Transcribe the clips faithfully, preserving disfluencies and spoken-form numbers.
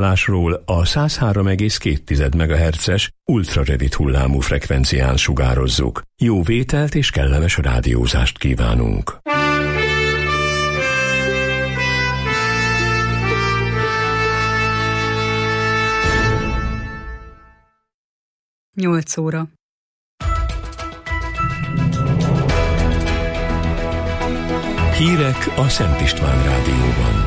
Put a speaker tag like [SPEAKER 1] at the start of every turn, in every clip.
[SPEAKER 1] Lásról a száz három egész két megahertzes ultrarövid hullámú frekvencián sugározzuk. Jó vételt és kellemes rádiózást kívánunk.
[SPEAKER 2] nyolc óra.
[SPEAKER 1] Hírek a Szent István Rádióban.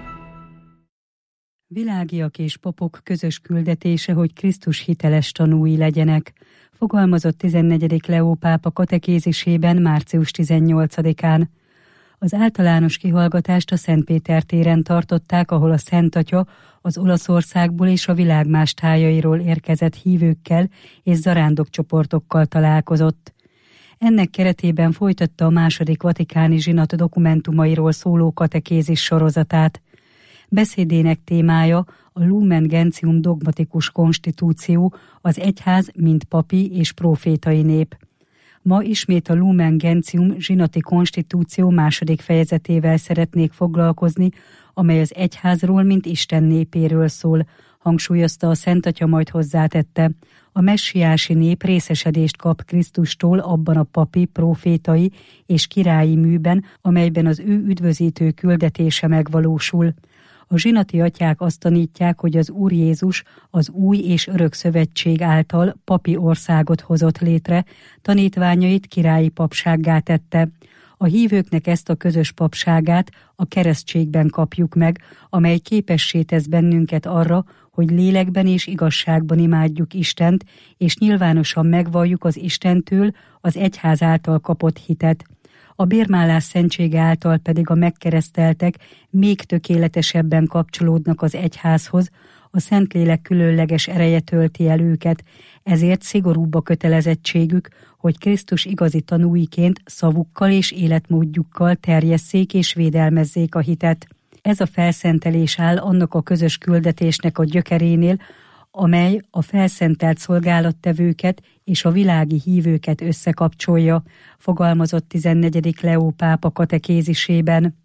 [SPEAKER 2] Világiak és papok közös küldetése, hogy Krisztus hiteles tanúi legyenek, fogalmazott tizennegyedik Leó pápa katekézisében március tizennyolcadikán. Az általános kihallgatást a Szent Péter téren tartották, ahol a Szent Atya az Olaszországból és a világ más tájairól érkezett hívőkkel és zarándokcsoportokkal találkozott. Ennek keretében folytatta a második vatikáni zsinat dokumentumairól szóló katekézis sorozatát. Beszédének témája a Lumen Gentium dogmatikus konstitúció, az egyház, mint papi és prófétai nép. Ma ismét a Lumen Gentium zsinati konstitúció második fejezetével szeretnék foglalkozni, amely az egyházról, mint Isten népéről szól, hangsúlyozta a Szent Atya, majd hozzátette. A messiási nép részesedést kap Krisztustól abban a papi, prófétai és királyi műben, amelyben az ő üdvözítő küldetése megvalósul. A zsinati atyák azt tanítják, hogy az Úr Jézus az új és örök szövetség által papi országot hozott létre, tanítványait királyi papsággá tette. A hívőknek ezt a közös papságát a keresztségben kapjuk meg, amely képessé tesz bennünket arra, hogy lélekben és igazságban imádjuk Istent, és nyilvánosan megvalljuk az Istentől az egyház által kapott hitet. A bérmálás szentsége által pedig a megkereszteltek még tökéletesebben kapcsolódnak az egyházhoz, a Szentlélek különleges ereje tölti el őket, ezért szigorúbb a kötelezettségük, hogy Krisztus igazi tanúiként szavukkal és életmódjukkal terjesszék és védelmezzék a hitet. Ez a felszentelés áll annak a közös küldetésnek a gyökerénél, amely a felszentelt szolgálattevőket és a világi hívőket összekapcsolja, fogalmazott tizennegyedik Leó pápa katekézisében.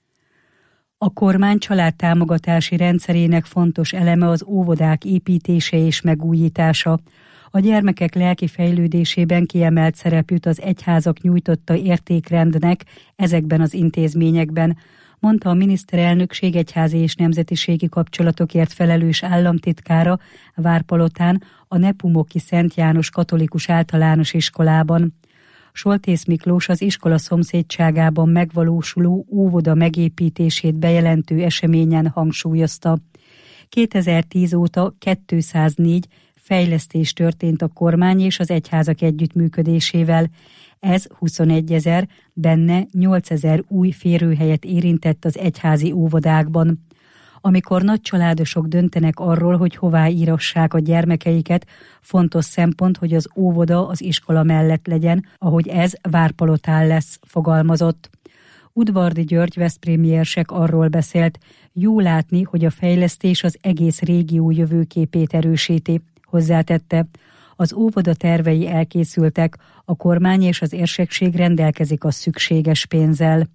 [SPEAKER 2] A kormány családtámogatási rendszerének fontos eleme az óvodák építése és megújítása. A gyermekek lelki fejlődésében kiemelt szerep jut az egyházak nyújtotta értékrendnek ezekben az intézményekben, mondta a miniszterelnökség egyházi és nemzetiségi kapcsolatokért felelős államtitkára Várpalotán a Nepomuki Szent János Katolikus Általános Iskolában. Soltész Miklós az iskola szomszédságában megvalósuló óvoda megépítését bejelentő eseményen hangsúlyozta. kétezer-tíz óta kétszáznégy fejlesztés történt a kormány és az egyházak együttműködésével. Ez huszonegyezer, benne nyolcezer új férőhelyet érintett az egyházi óvodákban. Amikor nagy családosok döntenek arról, hogy hová írassák a gyermekeiket, fontos szempont, hogy az óvoda az iskola mellett legyen, ahogy ez Várpalotán lesz, fogalmazott. Udvardi György veszprémi érsek arról beszélt, jó látni, hogy a fejlesztés az egész régió jövőképét erősíti, hozzátette. Az óvoda tervei elkészültek, a kormány és az érsekség rendelkezik a szükséges pénzzel.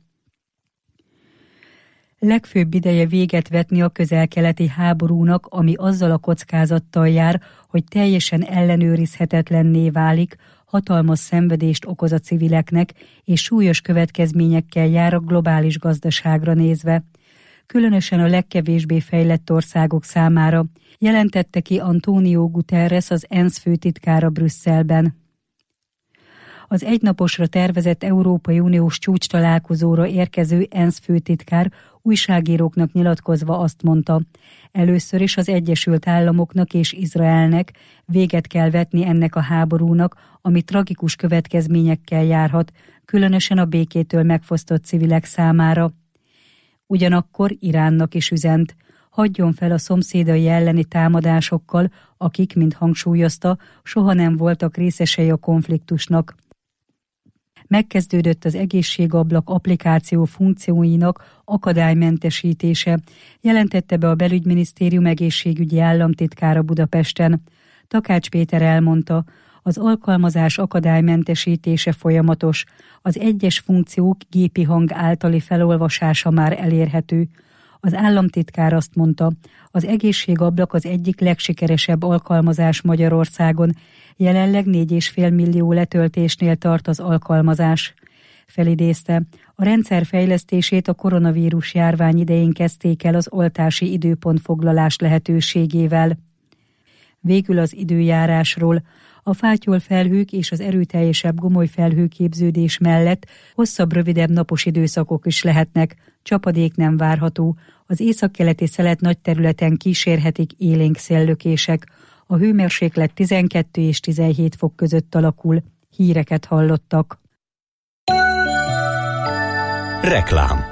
[SPEAKER 2] Legfőbb ideje véget vetni a közel-keleti háborúnak, ami azzal a kockázattal jár, hogy teljesen ellenőrizhetetlenné válik, hatalmas szenvedést okoz a civileknek, és súlyos következményekkel jár a globális gazdaságra nézve. Különösen a legkevésbé fejlett országok számára, jelentette ki António Guterres, az ENSZ főtitkára Brüsszelben. Az egynaposra tervezett Európai Uniós csúcstalálkozóra érkező ENSZ főtitkár újságíróknak nyilatkozva azt mondta, először is az Egyesült Államoknak és Izraelnek véget kell vetni ennek a háborúnak, ami tragikus következményekkel járhat, különösen a békétől megfosztott civilek számára. Ugyanakkor Iránnak is üzent, hagyjon fel a szomszédai elleni támadásokkal, akik, mint hangsúlyozta, soha nem voltak részesei a konfliktusnak. Megkezdődött az egészségablak applikáció funkcióinak akadálymentesítése, jelentette be a belügyminisztérium egészségügyi államtitkára Budapesten. Takács Péter elmondta, az alkalmazás akadálymentesítése folyamatos, az egyes funkciók gépi hang általi felolvasása már elérhető. Az államtitkár azt mondta, az egészségablak az egyik legsikeresebb alkalmazás Magyarországon, jelenleg négy egész öt millió letöltésnél tart az alkalmazás. Felidézte, a rendszer fejlesztését a koronavírus járvány idején kezdték el az oltási időpontfoglalás lehetőségével. Végül az időjárásról. A fátyol felhők és az erőteljesebb gomoly felhőképződés mellett hosszabb, rövidebb napos időszakok is lehetnek, csapadék nem várható, az északkeleti szelet nagy területen kísérhetik élénk széllökések, a hőmérséklet tizenkettő és tizenhét fok között alakul. Híreket hallottak.
[SPEAKER 3] Reklám.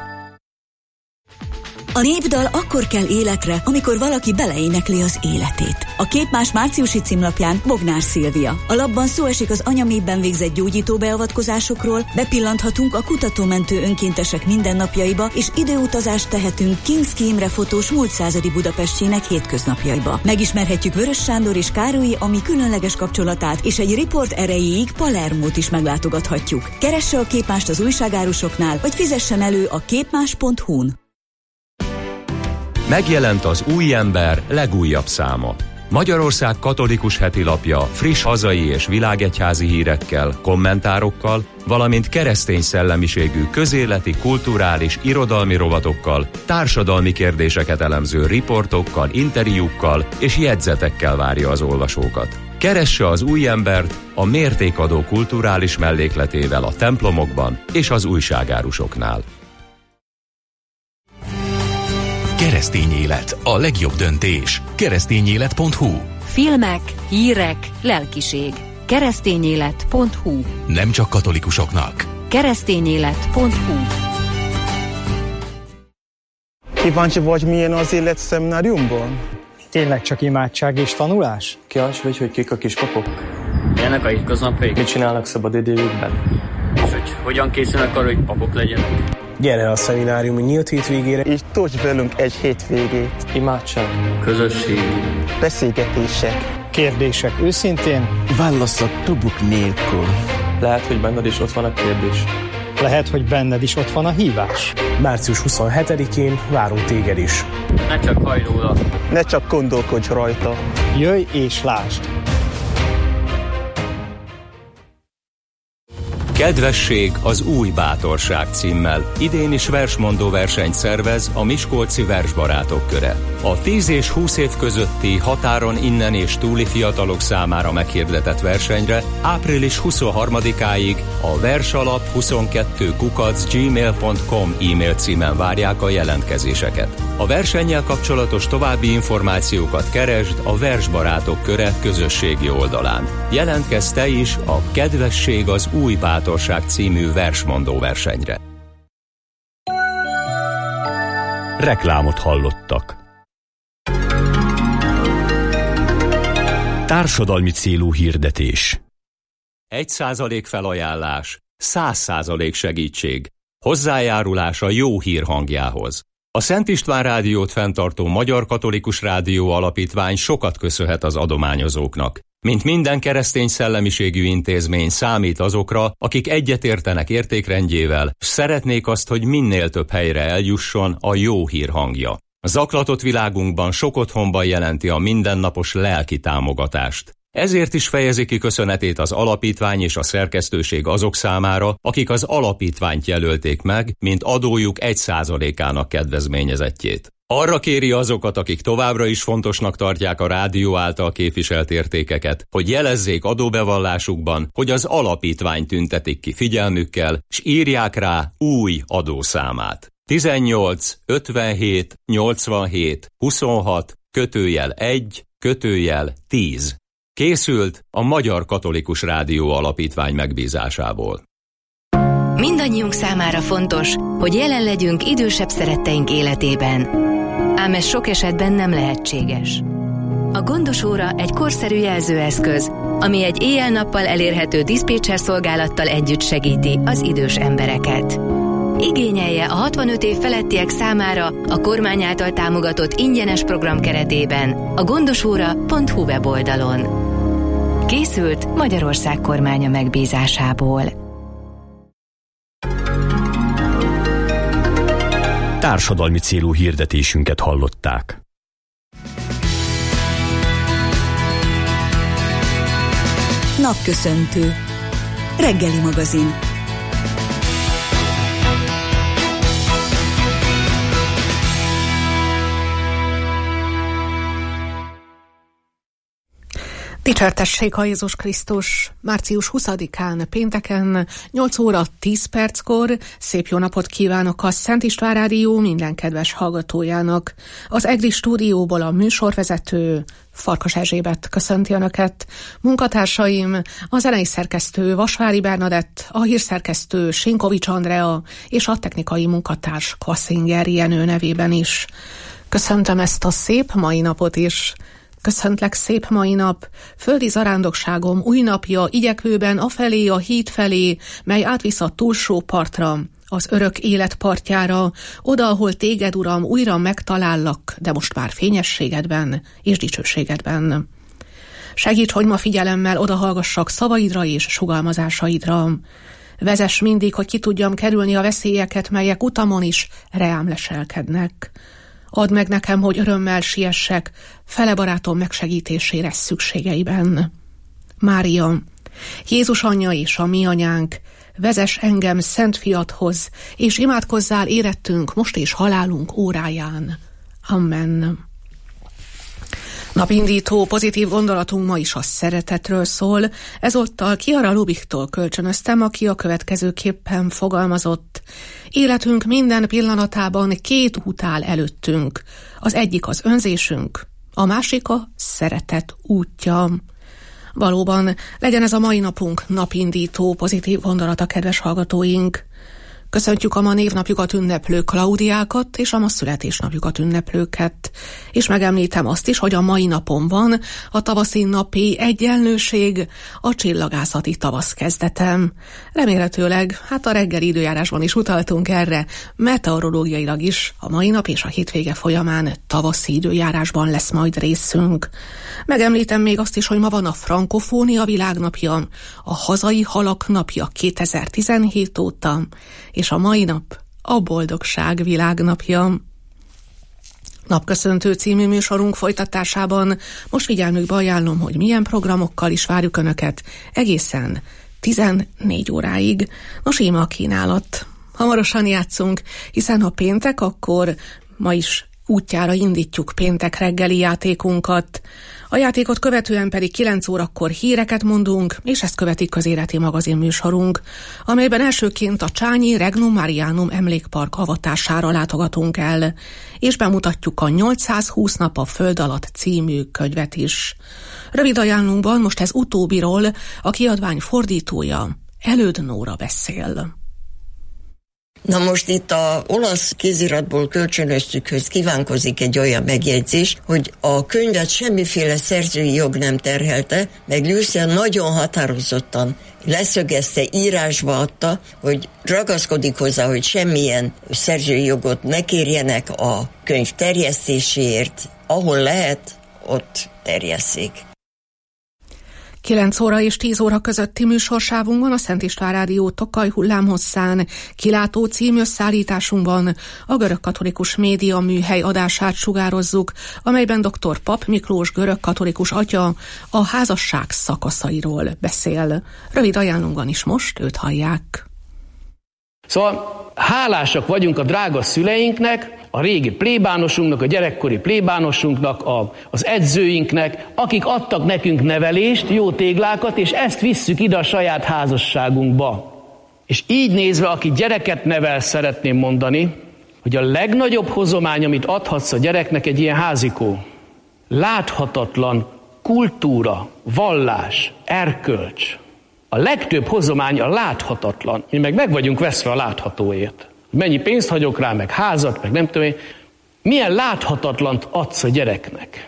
[SPEAKER 4] A népdal akkor kell életre, amikor valaki beleénekli az életét. A Képmás márciusi címlapján Bognár Szilvia. A lapban szó esik az anyaméhben végzett gyógyító beavatkozásokról, bepillanthatunk a kutatómentő önkéntesek mindennapjaiba, és időutazást tehetünk Kinszki Imre fotós múlt századi Budapestjének hétköznapjaiba. Megismerhetjük Vörös Sándor és Károlyi Ami különleges kapcsolatát, és egy riport erejéig Palermót is meglátogathatjuk. Keresse a Képmást az újságárusoknál, vagy fizessen elő a képmás pont hu-n.
[SPEAKER 3] Megjelent az Új Ember legújabb száma. Magyarország katolikus hetilapja friss hazai és világegyházi hírekkel, kommentárokkal, valamint keresztény szellemiségű közéleti, kulturális, irodalmi rovatokkal, társadalmi kérdéseket elemző riportokkal, interjúkkal és jegyzetekkel várja az olvasókat. Keresse az Új Embert a mértékadó kulturális mellékletével a templomokban és az újságárusoknál.
[SPEAKER 5] Keresztény élet, a legjobb döntés. keresztényélet pont hu.
[SPEAKER 6] Filmek, hírek, lelkiség. keresztényélet pont hu.
[SPEAKER 5] Nem csak katolikusoknak.
[SPEAKER 6] keresztényélet pont hu.
[SPEAKER 7] Kíváncsi vagy, milyen az élet szemináriumban?
[SPEAKER 8] Tényleg csak imádság és tanulás?
[SPEAKER 9] Kíváncsi vagy, hogy kik a kispapok?
[SPEAKER 10] Milyenek a hétköznapjaik?
[SPEAKER 9] Mit csinálnak szabadidejükben?
[SPEAKER 10] És hogy hogyan készülnek arra, hogy papok legyenek?
[SPEAKER 11] Gyere a szeminárium nyílt hétvégére,
[SPEAKER 7] és tölts velünk egy hétvégét.
[SPEAKER 9] Imádság,
[SPEAKER 10] közösség,
[SPEAKER 7] beszélgetések,
[SPEAKER 8] kérdések őszintén,
[SPEAKER 11] válaszok tubuk nélkül.
[SPEAKER 9] Lehet, hogy benned is ott van a kérdés.
[SPEAKER 8] Lehet, hogy benned is ott van a hívás.
[SPEAKER 11] március huszonhetedikén várunk téged is.
[SPEAKER 10] Ne csak hajj róla.
[SPEAKER 7] Ne csak gondolkodj rajta.
[SPEAKER 8] Jöjj és lásd!
[SPEAKER 3] Kedvesség az új bátorság címmel idén is versmondó versenyt szervez a Miskolci Versbarátok Köre. A tíz és húsz év közötti határon innen és túli fiatalok számára meghirdetett versenyre április huszonharmadikáig a versalap huszonkettő kukac gmail pont com e-mail címen várják a jelentkezéseket. A versennyel kapcsolatos további információkat keresd a Versbarátok Köre közösségi oldalán. Jelentkezz te is a Kedvesség az új bátorság című versmondó versenyre.
[SPEAKER 1] Reklámot hallottak. Társadalmi célú hirdetés.
[SPEAKER 3] Egy százalék felajánlás, száz százalék segítség. Hozzájárulás a jó hír hangjához. A Szent István Rádiót fenntartó Magyar Katolikus Rádió Alapítvány sokat köszönhet az adományozóknak. Mint minden keresztény szellemiségű intézmény számít azokra, akik egyetértenek értékrendjével, s szeretnék azt, hogy minél több helyre eljusson a jó hír hangja. A zaklatott világunkban sok otthonban jelenti a mindennapos lelki támogatást. Ezért is fejezi ki köszönetét az alapítvány és a szerkesztőség azok számára, akik az alapítványt jelölték meg, mint adójuk egy százalékának kedvezményezettjét. Arra kéri azokat, akik továbbra is fontosnak tartják a rádió által képviselt értékeket, hogy jelezzék adóbevallásukban, hogy az alapítvány tüntetik ki figyelmükkel, s írják rá új adószámát. tizennyolc ötvenhét nyolcvanhét huszonhat kötőjel egy kötőjel tíz. Készült a Magyar Katolikus Rádió Alapítvány megbízásából.
[SPEAKER 6] Mindannyiunk számára fontos, hogy jelen legyünk idősebb szeretteink életében. Ám ez sok esetben nem lehetséges. A Gondos Óra egy korszerű jelzőeszköz, ami egy éjjel-nappal elérhető diszpécser szolgálattal együtt segíti az idős embereket. Igényelje a hatvanöt év felettiek számára a kormány által támogatott ingyenes program keretében a gondosóra pont hu weboldalon. Készült Magyarország kormánya megbízásából.
[SPEAKER 12] Társadalmi célú hirdetésünket hallották.
[SPEAKER 4] Napköszöntő. Reggeli magazin.
[SPEAKER 13] Dicsértessék a Jézus Krisztus! Március huszadikán, pénteken, nyolc óra tíz perckor szép jó napot kívánok a Szent István Rádió minden kedves hallgatójának. Az EGRI stúdióból a műsorvezető Farkas Erzsébet köszönti Önöket. Munkatársaim, a zenei szerkesztő Vasvári Bernadett, a hírszerkesztő Sinkovics Andrea és a technikai munkatárs Kassinger Jenő nevében is. Köszöntöm ezt a szép mai napot is. Köszöntlek szép mai nap, földi zarándokságom új napja, igyekvőben afelé a híd felé, mely átvisz a túlsó partra, az örök élet partjára, oda, ahol téged, Uram, újra megtalállak, de most már fényességedben és dicsőségedben. Segíts, hogy ma figyelemmel odahallgassak szavaidra és sugalmazásaidra. Vezess mindig, hogy ki tudjam kerülni a veszélyeket, melyek utamon is reám leselkednek. Add meg nekem, hogy örömmel siessek, fele barátom megsegítésére szükségeiben. Mária, Jézus anyja és a mi anyánk, vezess engem Szent Fiadhoz, és imádkozzál érettünk most és halálunk óráján. Amen. Napindító pozitív gondolatunk ma is a szeretetről szól, ezúttal Kiara Lubiktól kölcsönöztem, aki a következőképpen fogalmazott. Életünk minden pillanatában két út áll előttünk. Az egyik az önzésünk, a másik a szeretet útja. Valóban legyen ez a mai napunk napindító pozitív gondolata, kedves hallgatóink. Köszöntjük a ma névnapjukat ünneplő Klaudiákat és a ma születésnapjukat ünneplőket. És megemlítem azt is, hogy a mai napon van a tavaszi napi egyenlőség, a csillagászati tavasz kezdetem. Remélhetőleg, hát a reggeli időjárásban is utaltunk erre, meteorológiailag is a mai nap és a hétvége folyamán tavaszi időjárásban lesz majd részünk. Megemlítem még azt is, hogy ma van a frankofónia világnapja, a hazai halak napja kétezer-tizenhét óta, és a mai nap a boldogság világnapja. Napköszöntő című műsorunk folytatásában most figyelmükbe ajánlom, hogy milyen programokkal is várjuk Önöket egészen tizennégy óráig. Nos, íme a kínálat. Hamarosan játszunk, hiszen ha péntek, akkor ma is útjára indítjuk péntek reggeli játékunkat. A játékot követően pedig kilenc órakor híreket mondunk, és ezt követik közéleti magazin műsorunk, amelyben elsőként a Csányi Regnum Marianum emlékpark avatására látogatunk el, és bemutatjuk a nyolcszázhúsz nap a föld alatt című könyvet is. Rövid ajánlunkban most ez utóbbiról a kiadvány fordítója, Előd Nóra beszél.
[SPEAKER 14] Na most itt a olasz kéziratból kölcsönöztükhöz kívánkozik egy olyan megjegyzés, hogy a könyvet semmiféle szerzői jog nem terhelte, meg Lucia nagyon határozottan leszögezte, írásba adta, hogy ragaszkodik hozzá, hogy semmilyen szerzői jogot ne kérjenek a könyv terjesztéséért, ahol lehet, ott terjesszék.
[SPEAKER 13] kilenc óra és tíz óra közötti műsorsávunkban a Szent István Rádió Tokaj hullámhosszán kilátó című összeállításunkban a görögkatolikus média műhely adását sugározzuk, amelyben dr. Pap Miklós görögkatolikus atya a házasság szakaszairól beszél. Rövid ajánlunkban is most őt hallják.
[SPEAKER 15] Szóval hálásak vagyunk a drága szüleinknek, a régi plébánosunknak, a gyerekkori plébánosunknak, a, az edzőinknek, akik adtak nekünk nevelést, jó téglákat, és ezt visszük ide a saját házasságunkba. És így nézve, aki gyereket nevel, szeretném mondani, hogy a legnagyobb hozomány, amit adhatsz a gyereknek, egy ilyen házikó. Láthatatlan kultúra, vallás, erkölcs. A legtöbb hozomány a láthatatlan. Mi meg meg vagyunk veszve a láthatóért. Mennyi pénzt hagyok rá, meg házat, meg nem tudom én. Milyen láthatatlant adsz a gyereknek?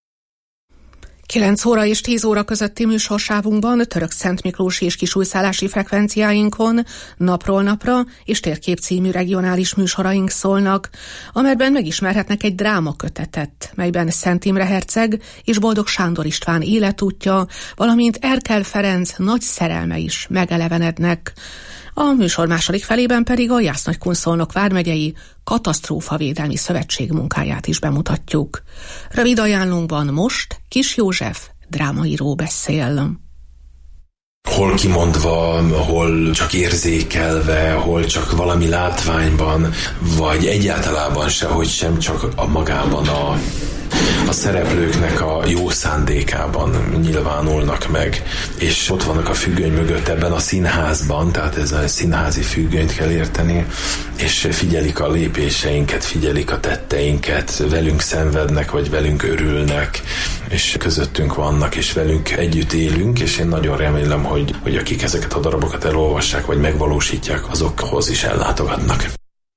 [SPEAKER 13] kilenc óra és tíz óra közötti műsorsávunkban Török Szent Miklósi és kisújszállási frekvenciáinkon napról napra és Térkép című regionális műsoraink szólnak, amelyben megismerhetnek egy drámakötetet, melyben Szent Imre herceg és Boldog Sándor István életútja, valamint Erkel Ferenc nagy szerelme is megelevenednek. A műsor második felében pedig a Jász-Nagykunszolnok vármegyei Katasztrófavédelmi Szövetség munkáját is bemutatjuk. Rövid ajánlónkban most Kis József drámaíró beszél.
[SPEAKER 16] Hol kimondva, hol csak érzékelve, hol csak valami látványban, vagy egyáltalában sehogy sem, csak a magában a, a szereplőknek a jó szándékában nyilvánulnak meg. És ott vannak a függöny mögött ebben a színházban, tehát ez a színházi függönyt kell érteni, és figyelik a lépéseinket, figyelik a tetteinket, velünk szenvednek, vagy velünk örülnek, és közöttünk vannak, és velünk együtt élünk, és én nagyon remélem, hogy, hogy akik ezeket a darabokat elolvassák, vagy megvalósítják, azokhoz is ellátogatnak.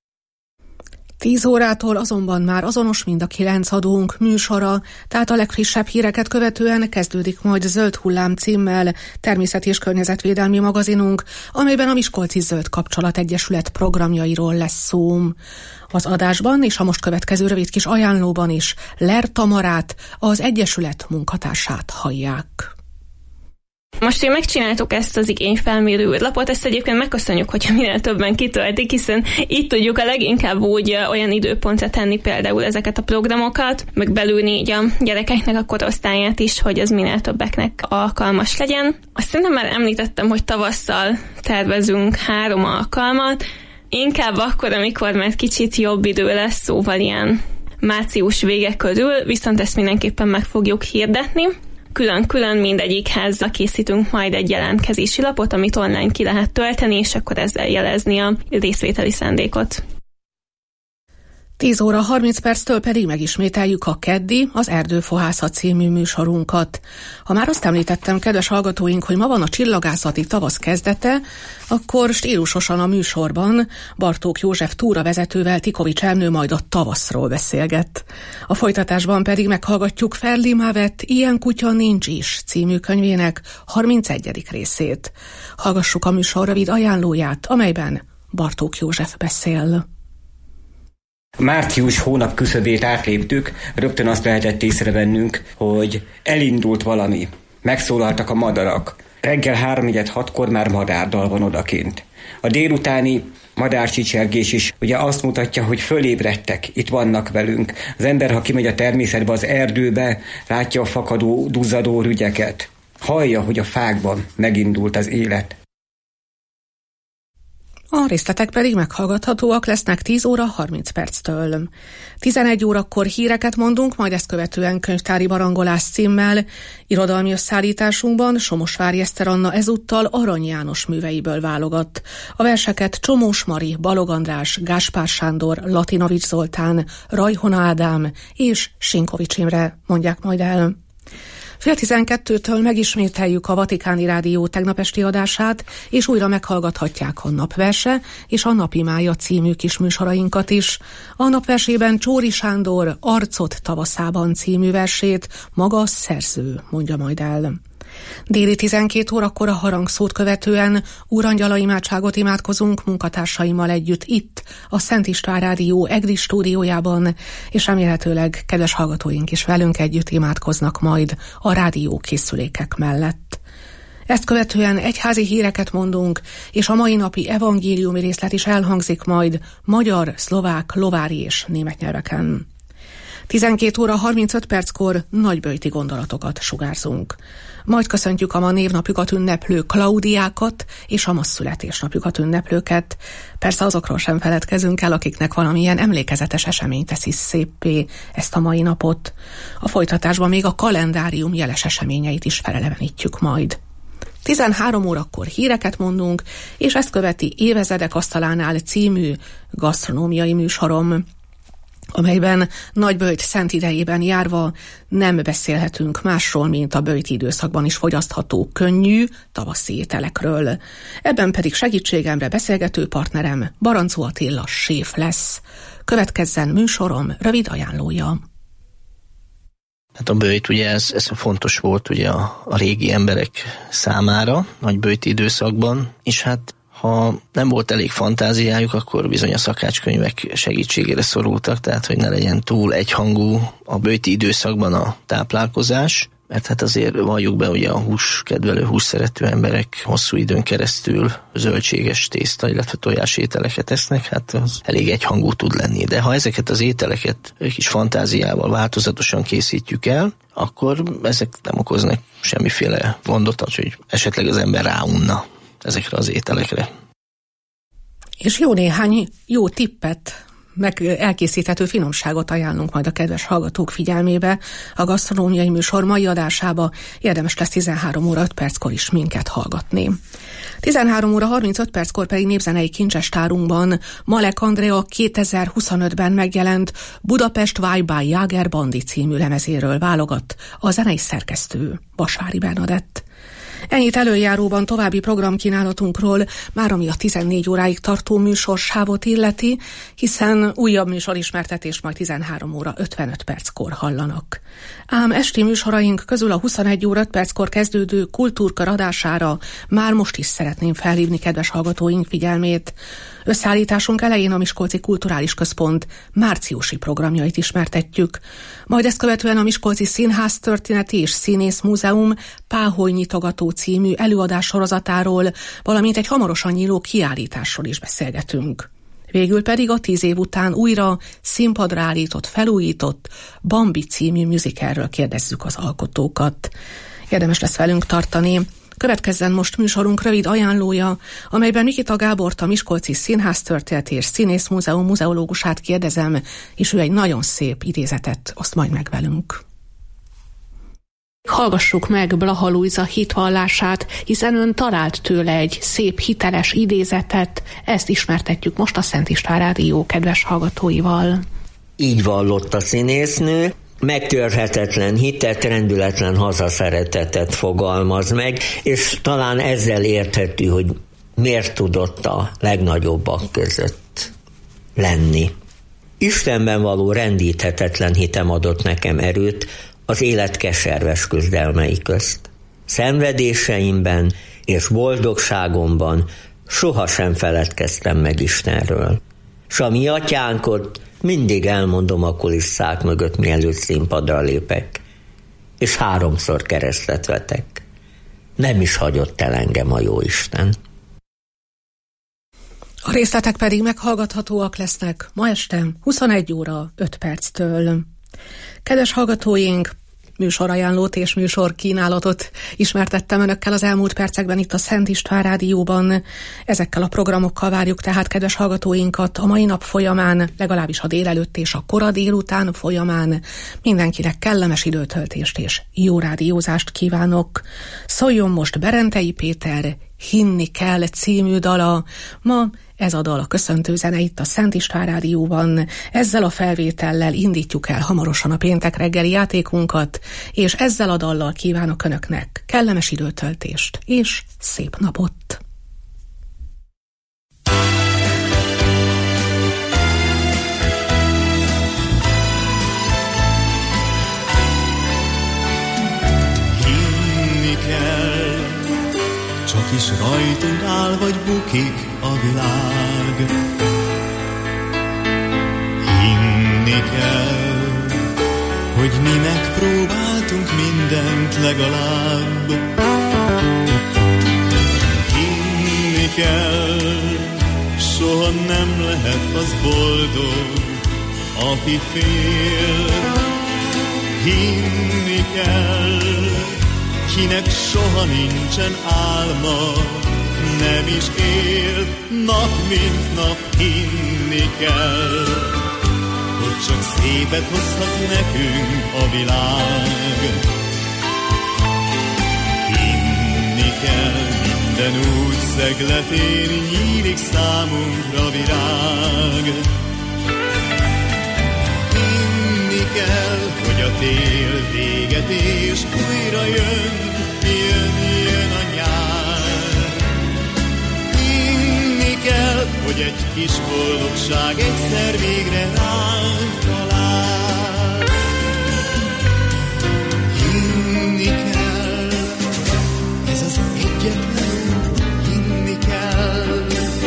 [SPEAKER 13] Tíz órától azonban már azonos mind a kilenc adónk műsora, tehát a legfrissebb híreket követően kezdődik majd Zöld hullám címmel természeti és környezetvédelmi magazinunk, amelyben a Miskolci Zöld Kapcsolat Egyesület programjairól lesz szó. Az adásban és a most következő rövid kis ajánlóban is Ler Tamarát, az Egyesület munkatársát hallják.
[SPEAKER 17] Most, hogy megcsináltuk ezt az igényfelmérő űrlapot, ezt egyébként megköszönjük, hogyha minél többen kitöltik, hiszen így tudjuk a leginkább úgy olyan időpontra tenni például ezeket a programokat, meg belülni így a gyerekeknek a korosztályát is, hogy ez minél többeknek alkalmas legyen. Azt szerintem már említettem, hogy tavasszal tervezünk három alkalmat, inkább akkor, amikor már kicsit jobb idő lesz, szóval ilyen március vége körül, viszont ezt mindenképpen meg fogjuk hirdetni. Külön-külön mindegyikhez készítünk majd egy jelentkezési lapot, amit online ki lehet tölteni, és akkor ezzel jelezni a részvételi szándékot.
[SPEAKER 13] tíz óra harminc perctől pedig megismételjük a keddi, az Erdőfohászat című műsorunkat. Ha már azt említettem, kedves hallgatóink, hogy ma van a csillagászati tavasz kezdete, akkor stílusosan a műsorban Bartók József túravezetővel Tikovics Ernő majd a tavaszról beszélget. A folytatásban pedig meghallgatjuk Ferli Mávet Ilyen kutya nincs is című könyvének harmincegyedik részét. Hallgassuk a műsor rövid ajánlóját, amelyben Bartók József beszél.
[SPEAKER 18] Március hónap küszöbét átléptük, rögtön azt lehetett észrevennünk, hogy elindult valami. Megszólaltak a madarak. Reggel háromnegyed hatkor már madárdal van odakint. A délutáni madárcsicsergés is ugye azt mutatja, hogy fölébredtek, itt vannak velünk. Az ember, ha kimegy a természetbe, az erdőbe, látja a fakadó, duzzadó rügyeket. Hallja, hogy a fákban megindult az élet.
[SPEAKER 13] A részletek pedig meghallgathatóak lesznek tíz óra harminc perctől. tizenegy órakor híreket mondunk, majd ezt követően könyvtári barangolás címmel. Irodalmi összeállításunkban Somosvári Eszter Anna ezúttal Arany János műveiből válogat. A verseket Csomós Mari, Balog András, Gáspár Sándor, Latinovics Zoltán, Rajhona Ádám és Sinkovics Imre mondják majd el. Fél tizenkettőtől megismételjük a Vatikáni Rádió tegnap esti adását, és újra meghallgathatják a Napverse és a Napimája című kis műsorainkat is. A Napversében Csóri Sándor Arcot tavaszában című versét maga a szerző mondja majd el. Déli tizenkét órakor a harangszót követően Úrangyala imádságot imádkozunk munkatársaimmal együtt itt, a Szent István Rádió EGRI stúdiójában, és remélhetőleg kedves hallgatóink is velünk együtt imádkoznak majd a rádió készülékek mellett. Ezt követően egyházi híreket mondunk, és a mai napi evangéliumi részlet is elhangzik majd magyar, szlovák, lovári és német nyelveken. tizenkét óra harmincöt perckor nagyböjti gondolatokat sugárzunk. Majd köszöntjük a ma névnapjukat ünneplő Klaudiákat és a ma születésnapjukat ünneplőket. Persze azokról sem feledkezünk el, akiknek valamilyen emlékezetes esemény teszi széppé ezt a mai napot. A folytatásban még a kalendárium jeles eseményeit is felelevenítjük majd. tizenhárom órakor híreket mondunk, és ezt követi Évezredek asztalánál című gasztronómiai műsorom, amelyben Nagyböjt szent idejében járva nem beszélhetünk másról, mint a böjti időszakban is fogyasztható könnyű tavaszi ételekről. Ebben pedig segítségemre beszélgető partnerem Barancó Attila séf lesz. Következzen műsorom rövid ajánlója.
[SPEAKER 19] Hát a böjt ugye ez, ez fontos volt ugye a, a régi emberek számára, nagyböjti időszakban, és hát ha nem volt elég fantáziájuk, akkor bizony a szakácskönyvek segítségére szorultak, tehát hogy ne legyen túl egyhangú a böjti időszakban a táplálkozás. mert hát azért valljuk be, ugye a húskedvelő, hússzerető emberek hosszú időn keresztül zöldséges tészta, illetve tojás ételeket esznek, hát az elég egyhangú tud lenni. De ha ezeket az ételeket egy kis fantáziával változatosan készítjük el, akkor ezek nem okoznak semmiféle gondot, hogy esetleg az ember ráunna ezekre az ételekre.
[SPEAKER 13] És jó néhány jó tippet, meg elkészíthető finomságot ajánlunk majd a kedves hallgatók figyelmébe. A gasztronómiai műsor mai adásába érdemes lesz tizenhárom óra öt perckor is minket hallgatni. tizenhárom óra harmincöt perckor pedig népzenei kincsestárunkban Malek Andrea kétezer-huszonötben megjelent Budapest Vibe by Jáger Bandi című lemezéről válogat a zenei szerkesztő Vasvári Bernadett. Ennyit előjáróban további programkínálatunkról, már ami a tizennégy óráig tartó műsorsávot illeti, hiszen újabb műsorismertetést majd tizenhárom óra ötvenöt perckor hallanak. Ám esti műsoraink közül a huszonegy óra öt perckor kezdődő kultúrkör adására már most is szeretném felhívni kedves hallgatóink figyelmét. Összeállításunk elején a Miskolci Kulturális Központ márciusi programjait ismertetjük. Majd ezt követően a Miskolci Színház Történeti és Színész Múzeum Páholy nyitogató című előadássorozatáról, valamint egy hamarosan nyíló kiállításról is beszélgetünk. Végül pedig a tíz év után újra színpadra állított, felújított Bambi című musicalről kérdezzük az alkotókat. Érdemes lesz velünk tartani. Következzen most műsorunk rövid ajánlója, amelyben Mikita Gábort, a Miskolci Színház Történeti és Színész Múzeum muzeológusát kérdezem, és ő egy nagyon szép idézetet oszt majd meg velünk. Hallgassuk meg Blaha Lujza hitvallását, hiszen ön talált tőle egy szép, hiteles idézetet, ezt ismertetjük most a Szent István Rádió kedves hallgatóival.
[SPEAKER 20] Így vallott a színésznő, megtörhetetlen hitet, rendületlen hazaszeretetet fogalmaz meg, és talán ezzel érthető, hogy miért tudott a legnagyobbak között lenni. Istenben való rendíthetetlen hitem adott nekem erőt az élet keserves küzdelmei közt. Szenvedéseimben és boldogságomban sohasem feledkeztem meg Istenről. S a mi atyánkot mindig elmondom a kulisszák mögött, mielőtt színpadra lépek, és háromszor keresztet vetek. Nem is hagyott el engem a Jóisten.
[SPEAKER 13] A részletek pedig meghallgathatóak lesznek ma este huszonegy óra öt perctől. Kedves hallgatóink, műsorajánlót és műsorkínálatot ismertettem önökkel az elmúlt percekben itt a Szent István Rádióban. Ezekkel a programokkal várjuk tehát kedves hallgatóinkat a mai nap folyamán, legalábbis a délelőtt és a kora délután folyamán. Mindenkinek kellemes időtöltést és jó rádiózást kívánok. Szóljon most Berentei Péter Hinni kell című dala. Ma ez a dal a köszöntő zene itt a Szent István Rádióban. Ezzel a felvétellel indítjuk el hamarosan a péntek reggeli játékunkat, és ezzel a dallal kívánok önöknek kellemes időtöltést és szép napot.
[SPEAKER 21] Hinni kell, csak is rajtunk áll, vagy bukik a világ. Hinni kell, hogy mi megpróbáltunk mindent legalább. Hinni kell, soha nem lehet az boldog, aki fél. Hinni kell, kinek soha nincsen álma, nem is él, nap mint nap hinni kell, hogy csak szépet hozhat nekünk a világ. Hinni kell, minden út szegletén nyílik számunkra virág. Hinni kell, hogy a tél véget és újra jön, jön, jön a nyár. Hinni kell, hogy egy kis boldogság egyszer végre ránk talál. Hinni kell, ez az egyetlen út, hinni kell.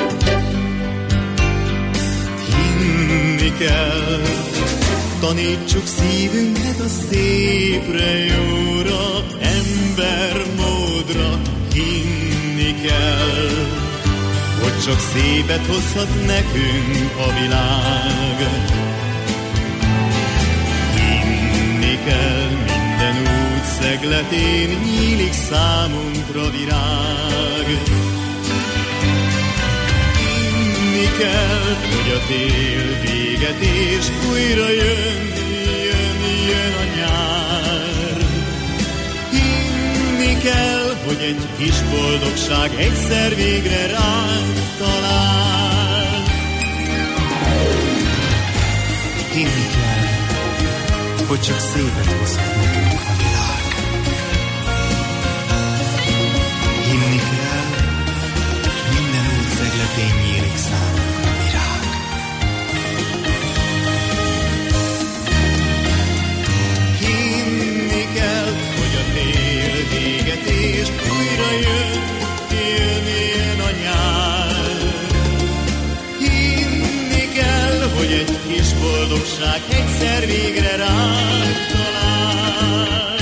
[SPEAKER 21] Hinni kell, tanítsuk szívünket a szépre, jóra. kell, hogy csak szépet hozhat nekünk a világ. Hinni kell, minden út szegletén nyílik számunkra virág. Hinni kell, hogy a tél véget és újra jön, jön, jön a nyár. Hinni kell, hogy egy kis boldogság egyszer végre ránk talál.
[SPEAKER 2] Hinni kell, hogy csak szépet hozhat nekünk a világ. Hinni kell, minden út szegletén nyílik számunkra virág.
[SPEAKER 21] Hinni kell, hogy a tél véget és újra jön, jön, jön a nyár. Hinni kell, hogy egy kis boldogság egyszer végre ránk talál.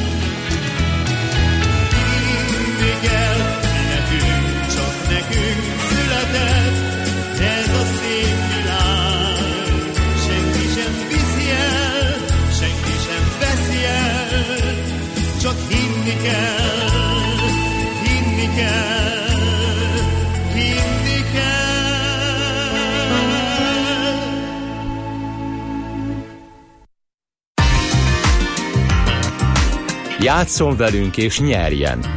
[SPEAKER 21] Hinni kell, nekünk, csak nekünk született ez a szép világ. Senki sem viszi el, senki sem veszi el, csak hinni kell, hinni kell, hinni kell.
[SPEAKER 3] Játsszon velünk és nyerjen!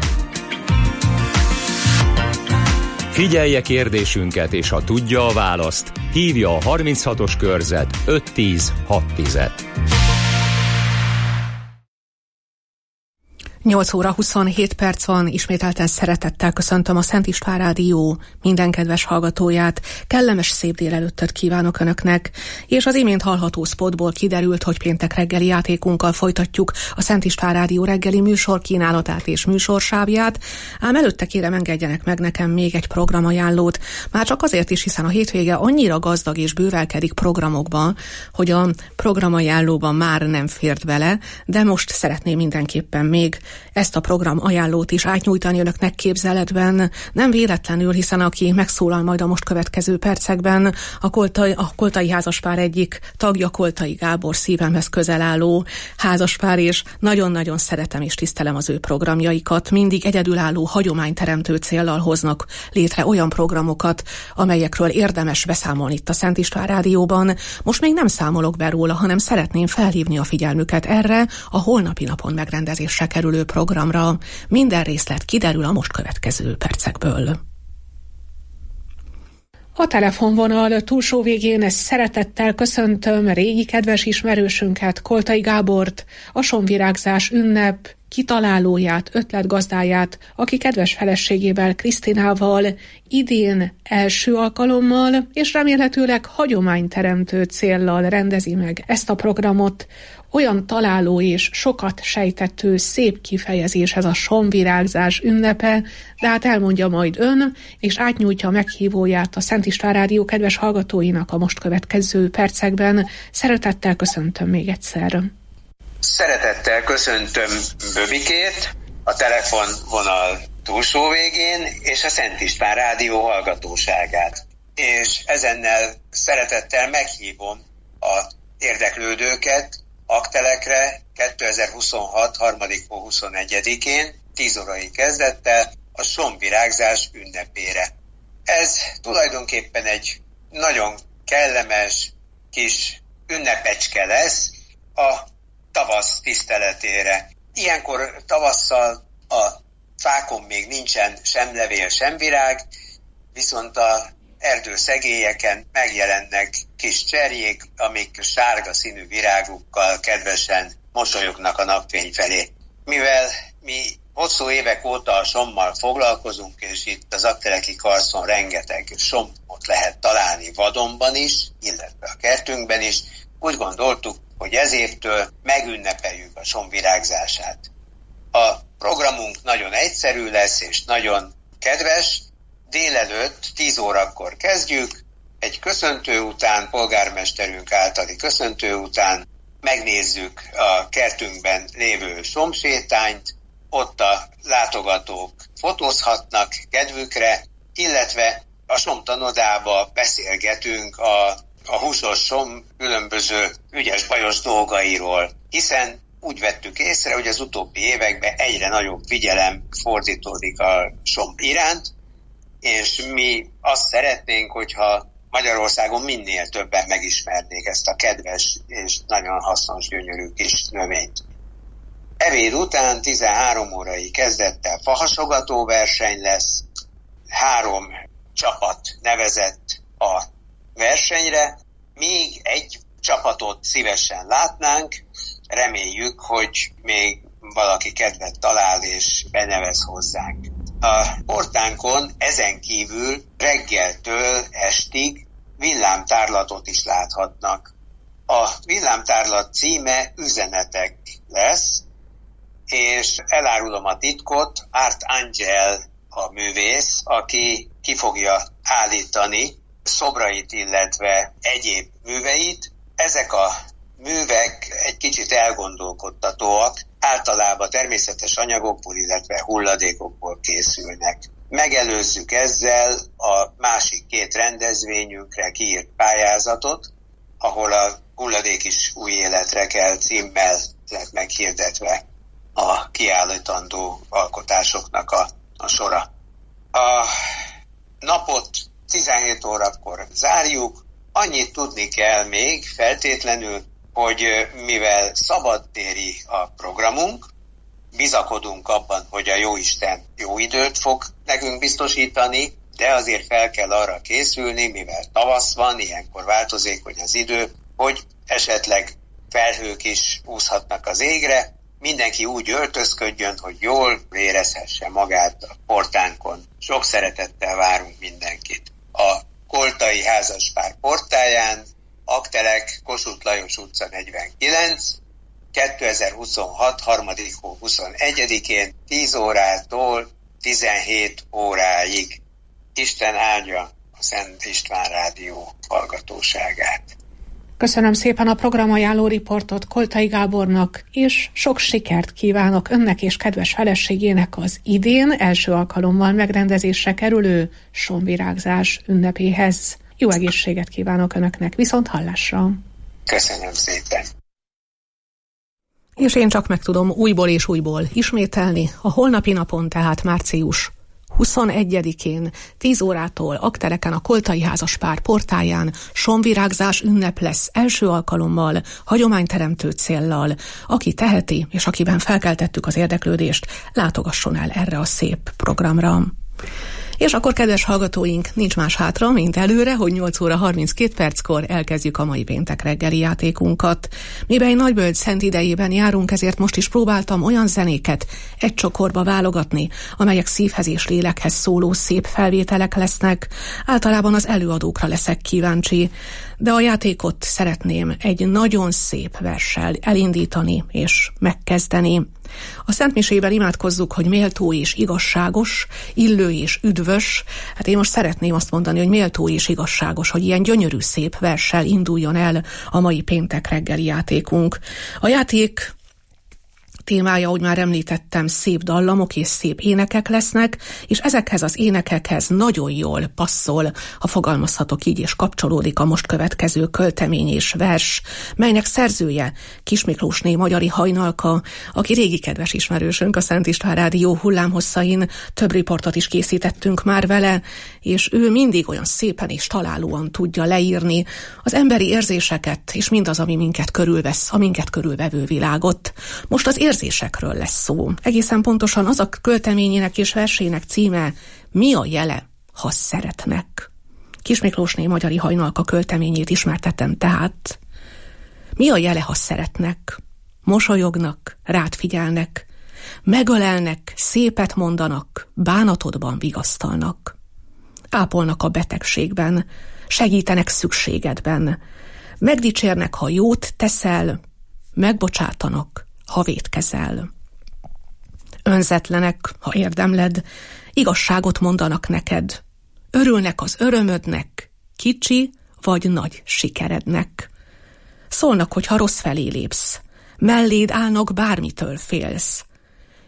[SPEAKER 3] Figyelje kérdésünket, és ha tudja a választ, hívja a harminchatos körzet öt tíz hat tíz.
[SPEAKER 13] nyolc óra huszonhét perc van, ismételten szeretettel köszöntöm a Szent István Rádió minden kedves hallgatóját. Kellemes szép délelőttöt kívánok Önöknek, és az imént hallható spotból kiderült, hogy péntek reggeli játékunkkal folytatjuk a Szent István Rádió reggeli műsor kínálatát és műsorsávját, ám előtte kérem, engedjenek meg nekem még egy programajánlót, már csak azért is, hiszen a hétvége annyira gazdag és bővelkedik programokban, hogy a programajánlóban már nem fért bele, de most szeretném mindenképpen még ezt a program ajánlót is átnyújtani Önöknek képzeletben. Nem véletlenül, hiszen aki megszólal majd a most következő percekben, a Koltai, a Koltai házaspár egyik tagja, Koltai Gábor, szívemhez közel álló házaspár, és nagyon-nagyon szeretem és tisztelem az ő programjaikat. Mindig egyedülálló, hagyományteremtő céllal hoznak létre olyan programokat, amelyekről érdemes beszámolni itt a Szent István Rádióban. Most még nem számolok be róla, hanem szeretném felhívni a figyelmüket erre a holnapi napon megrendezésre kerülő programra. Minden részlet kiderül a most következő percekből. A telefonvonal túlsó végén szeretettel köszöntöm régi kedves ismerősünket, Koltai Gábort, a Sonvirágzás ünnep kitalálóját, ötletgazdáját, aki kedves feleségével, Krisztinával idén első alkalommal és remélhetőleg hagyományteremtő céllal rendezi meg ezt a programot. Olyan találó és sokat sejtető szép kifejezés ez a Sonvirágzás ünnepe, de hát elmondja majd ön, és átnyújtja a meghívóját a Szent István Rádió kedves hallgatóinak a most következő percekben. Szeretettel köszöntöm még egyszer.
[SPEAKER 22] Szeretettel köszöntöm Böbikét, a telefonvonal túlsó végén, és a Szent István Rádió hallgatóságát. És ezennel szeretettel meghívom a érdeklődőket aktelekre kétezer-huszonhat. harmadik hó huszonegyedikén tíz órai kezdettel a Sonvirágzás ünnepére. Ez tulajdonképpen egy nagyon kellemes kis ünnepecske lesz a tavasz tiszteletére. Ilyenkor tavasszal a fákon még nincsen sem levél, sem virág, viszont a erdőszegélyeken megjelennek kis cserjék, amik sárga színű virágukkal kedvesen mosolyognak a napfény felé. Mivel mi hosszú évek óta a sommal foglalkozunk, és itt az Akteleki Karszon rengeteg sommot lehet találni vadonban is, illetve a kertünkben is, úgy gondoltuk, hogy ez évtől megünnepeljük a som virágzását. A programunk nagyon egyszerű lesz, és nagyon kedves. Délelőtt tíz órakor kezdjük, egy köszöntő után, polgármesterünk általi köszöntő után megnézzük a kertünkben lévő somsétányt, ott a látogatók fotózhatnak kedvükre, illetve a somtanodába beszélgetünk a, a húsos som különböző ügyes-bajos dolgairól, hiszen úgy vettük észre, hogy az utóbbi években egyre nagyobb figyelem fordítódik a som iránt, és mi azt szeretnénk, hogyha Magyarországon minél többen megismernék ezt a kedves és nagyon hasznos, gyönyörű kis növényt. Ebéd után tizenhárom órai kezdettel fahasogató verseny lesz, három csapat nevezett a versenyre, még egy csapatot szívesen látnánk, reméljük, hogy még valaki kedvet talál és benevez hozzánk. A portánkon ezen kívül reggeltől estig villámtárlatot is láthatnak. A villámtárlat címe Üzenetek lesz, és elárulom a titkot, Art Angel a művész, aki ki fogja állítani szobrait, illetve egyéb műveit. Ezek a művek egy kicsit elgondolkodtatóak, általában természetes anyagokból, illetve hulladékokból készülnek. Megelőzzük ezzel a másik két rendezvényünkre kiírt pályázatot, ahol a Hulladék is új életre kell címmel lett meghirdetve a kiállítandó alkotásoknak a, a sora. A napot tizenhét órakor zárjuk. Annyit tudni kell még feltétlenül, hogy mivel szabadtéri a programunk, bizakodunk abban, hogy a Jóisten jó időt fog nekünk biztosítani, de azért fel kell arra készülni, mivel tavasz van, ilyenkor változékony az idő, hogy esetleg felhők is úszhatnak az égre, mindenki úgy öltözködjön, hogy jól érezhesse magát a portánkon. Sok szeretettel várunk mindenkit. A Koltai házaspár portáján, Aktelek, Kossuth Lajos utca negyvenkilenc, kétezer-huszonhat. harmadik hó huszonegyedikén tíz órától tizenhét óráig. Isten áldja a Szent István Rádió hallgatóságát.
[SPEAKER 13] Köszönöm szépen a programajánló riportot Koltai Gábornak, és sok sikert kívánok önnek és kedves feleségének az idén első alkalommal megrendezésre kerülő somvirágzás ünnepéhez. Jó egészséget kívánok önöknek, viszont hallásra!
[SPEAKER 22] Köszönöm szépen!
[SPEAKER 13] És én csak meg tudom újból és újból ismételni, a holnapi napon, tehát március huszonegyedikén tíz órától Akteleken a Koltai házaspár portáján somvirágzás ünnep lesz első alkalommal, hagyományteremtő céllal. Aki teheti, és akiben felkeltettük az érdeklődést, látogasson el erre a szép programra. És akkor, kedves hallgatóink, nincs más hátra, mint előre, hogy nyolc óra harminckét perckor elkezdjük a mai péntek reggeli játékunkat. Mivel egy nagybölcs szent idejében járunk, ezért most is próbáltam olyan zenéket egy csokorba válogatni, amelyek szívhez és lélekhez szóló szép felvételek lesznek. Általában az előadókra leszek kíváncsi, de a játékot szeretném egy nagyon szép verssel elindítani és megkezdeni. A szentmisében imádkozzuk, hogy méltó és igazságos, illő és üdvös. Hát én most szeretném azt mondani, hogy méltó és igazságos, hogy ilyen gyönyörű szép verssel induljon el a mai péntek reggeli játékunk. A játék témája, ahogy már említettem, szép dallamok és szép énekek lesznek, és ezekhez az énekekhez nagyon jól passzol, ha fogalmazhatok így, és kapcsolódik a most következő költemény és vers, melynek szerzője Kis Miklósné Magyari Hajnalka, aki régi kedves ismerősünk a Szent István Rádió hullámhosszain, több riportot is készítettünk már vele, és ő mindig olyan szépen és találóan tudja leírni az emberi érzéseket, és mindaz, ami minket körülvesz, a minket körülvevő világot. Most az érzésekről lesz szó. Egészen pontosan az a költeményének és versének címe, Mi a jele, ha szeretnek. Kis Miklósné Magyari Hajnalka költeményét ismertetem tehát. Mi a jele, ha szeretnek? Mosolyognak, rád figyelnek, megölelnek, szépet mondanak, bánatodban vigasztalnak. Ápolnak a betegségben, segítenek szükségedben, megdicsérnek, ha jót teszel, megbocsátanak, ha vétkezel. Önzetlenek, ha érdemled, igazságot mondanak neked, örülnek az örömödnek, kicsi vagy nagy sikerednek. Szólnak, hogy ha rossz felé lépsz, melléd állnak, bármitől félsz.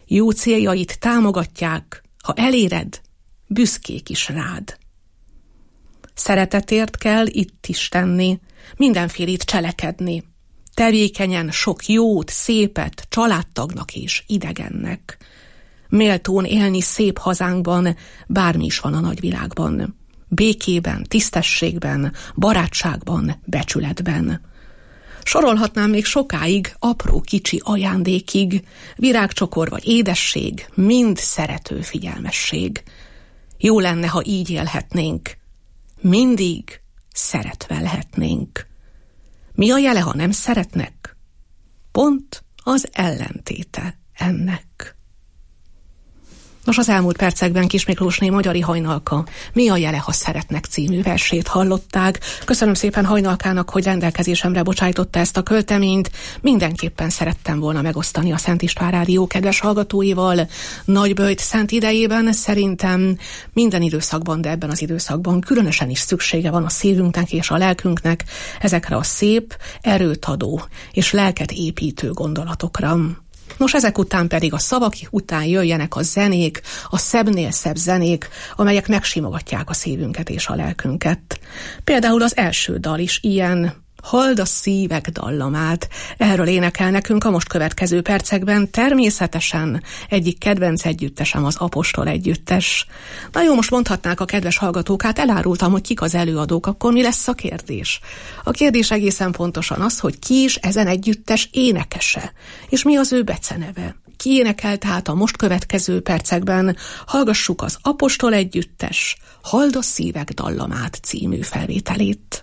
[SPEAKER 13] Jó céljait támogatják, ha eléred, büszkék is rád. Szeretetért kell itt is tenni, mindenfélét cselekedni. Tevékenyen sok jót, szépet, családtagnak és idegennek. Méltón élni szép hazánkban, bármi is van a nagyvilágban. Békében, tisztességben, barátságban, becsületben. Sorolhatnám még sokáig, apró kicsi ajándékig, virágcsokor vagy édesség, mind szerető figyelmesség. Jó lenne, ha így élhetnénk. Mindig szeretve lehetnénk. Mi a jele, ha nem szeretnek? Pont az ellentéte ennek. Nos, az elmúlt percekben Kis Miklósné Magyari Hajnalka Mi a jele, ha szeretnek című versét hallották. Köszönöm szépen Hajnalkának, hogy rendelkezésemre bocsájtotta ezt a költeményt. Mindenképpen szerettem volna megosztani a Szent István Rádió kedves hallgatóival. Nagyböjt szent idejében szerintem minden időszakban, de ebben az időszakban különösen is szüksége van a szívünknek és a lelkünknek ezekre a szép, erőt adó és lelket építő gondolatokra. Nos, ezek után pedig a szavak után jöjjenek a zenék, a szebbnél szebb zenék, amelyek megsimogatják a szívünket és a lelkünket. Például az első dal is ilyen, Halld a szívek dallamát. Erről énekel nekünk a most következő percekben természetesen egyik kedvenc együttesem, az Apostol együttes. Na jó, most mondhatnák a kedves hallgatók, hát elárultam, hogy kik az előadók, akkor mi lesz a kérdés? A kérdés egészen pontosan az, hogy ki is ezen együttes énekese, és mi az ő beceneve. Ki énekel tehát a most következő percekben? Hallgassuk az Apostol együttes Halld a szívek dallamát című felvételét.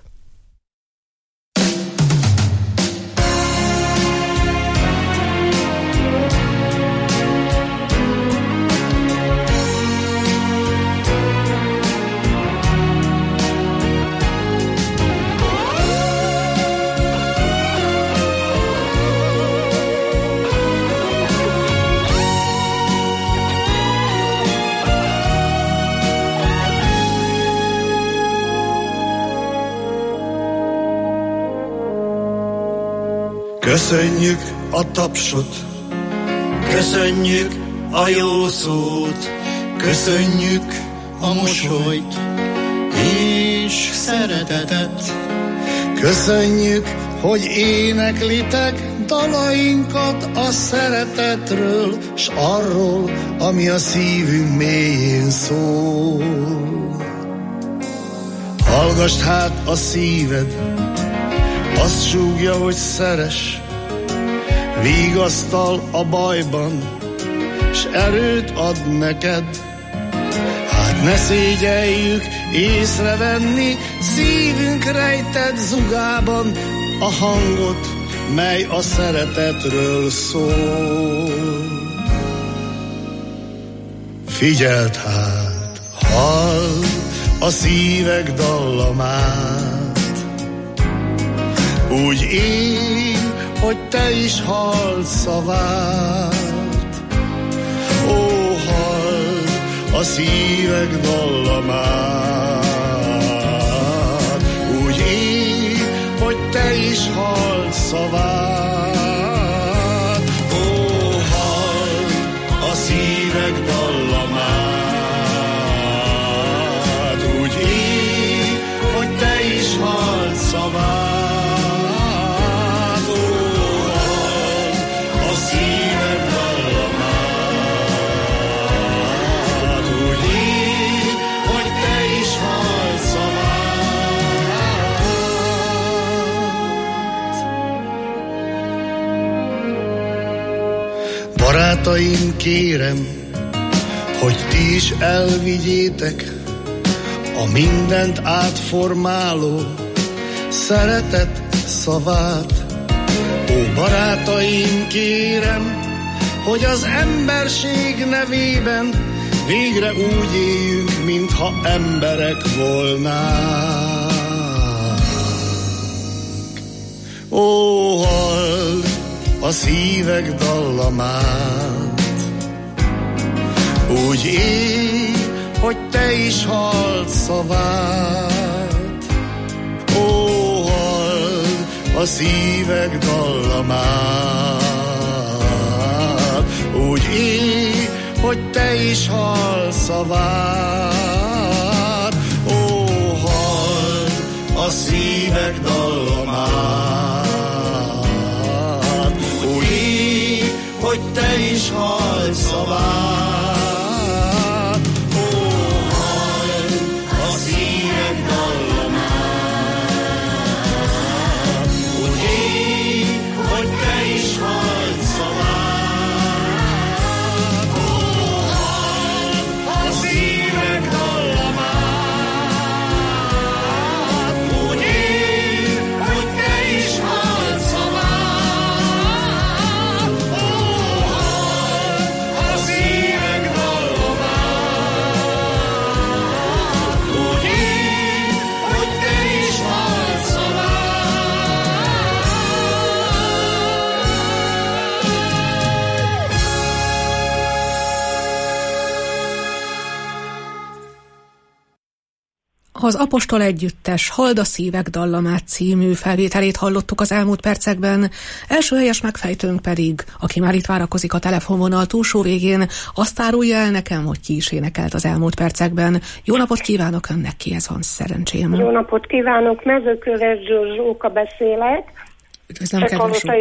[SPEAKER 5] Köszönjük a tapsot, köszönjük a jó szót, köszönjük a mosolyt és szeretetet. Köszönjük, hogy éneklitek dalainkat a szeretetről, s arról, ami a szívünk mélyén szól. Hallgasd hát a szíved, azt súgja, hogy szeres, vigasztal a bajban, s erőt ad neked. Hát ne szégyeljük észrevenni, szívünk rejtett zugában a hangot, mely a szeretetről szól. Figyeld hát, halld a szívek dallamát, úgy élj, hogy te is halld szavát. Ó, halld a szívek dallamát, úgy élj, hogy te is halld szavát. Ó, halld a szívek dallamát, úgy élj, hogy te is halld szavát. Barátaim, kérem, hogy ti is elvigyétek a mindent átformáló szeretet szavát. Ó, barátaim, kérem, hogy az emberség nevében végre úgy éljünk, mintha emberek volnánk. Ó, halld a szívek dallamát, úgy élj, hogy te is halld szavát. Ó, halld a szívek dallamát, úgy élj, hogy te is hallsz a vád. Ó, halld a szívek dallamát, ó, ég, hogy te is hallsz a vád. Ó, halld a szívek dallamát, ó, ég, hogy te is hallsz a vád.
[SPEAKER 13] Az Apostol Együttes Halld a szívek dallamát című felvételét hallottuk az elmúlt percekben. Első helyes megfejtőnk pedig, aki már itt várakozik a telefonvonal túlsó végén, azt árulja el nekem, hogy ki is énekelt az elmúlt percekben. Jó napot kívánok önnek, kihez van szerencsém.
[SPEAKER 9] Jó napot kívánok, Mezőköves Zsóka beszélek.
[SPEAKER 13] Üdvözlöm, kedves Zsóka.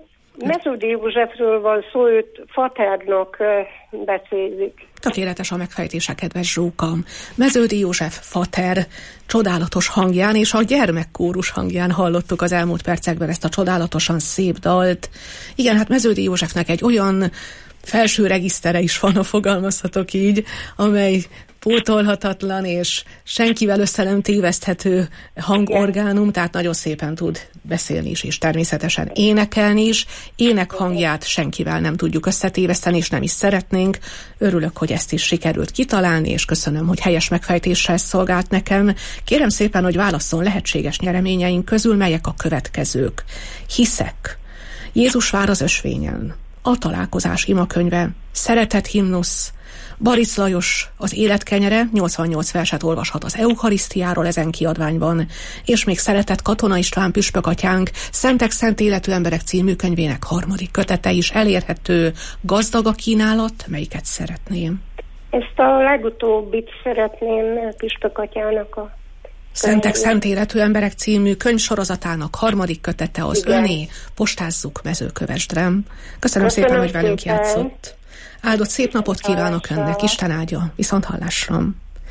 [SPEAKER 9] Meződi Józsefről van szó, őt Faternak beszélik.
[SPEAKER 13] Tökéletes a megfejtése, kedves Zsóka. Meződi József Fater csodálatos hangján és a gyermekkórus hangján hallottuk az elmúlt percekben ezt a csodálatosan szép dalt. Igen, hát Meződi Józsefnek egy olyan felső regisztere is van, ha fogalmazhatok így, amely pótolhatatlan és senkivel össze nem téveszthető hangorgánum, tehát nagyon szépen tud beszélni is, és természetesen énekelni is. Ének hangját senkivel nem tudjuk összetéveszteni, és nem is szeretnénk. Örülök, hogy ezt is sikerült kitalálni, és köszönöm, hogy helyes megfejtéssel szolgált nekem. Kérem szépen, hogy válasszon lehetséges nyereményeink közül, melyek a következők. Hiszek. Jézus vár az ösvényen. A találkozás imakönyve. Szeretet himnusz. Baric Lajos az életkenyere, nyolcvannyolc verset olvashat az Eucharisztiáról ezen kiadványban, és még Szeretett Katona István püspökatyánk Szentek szent életű emberek című könyvének harmadik kötete is elérhető. Gazdag a kínálat, melyiket szeretném?
[SPEAKER 9] Ezt a legutóbbit szeretném püspökatyának a
[SPEAKER 13] Szentek szent életű emberek című könyvsorozatának harmadik kötete az Igen. öné, postázzuk Mezőkövesdre. Köszönöm, Köszönöm szépen, hogy velünk szépen. játszott. Áldott szép napot kívánok önnek, Isten áldja, viszont hallásra.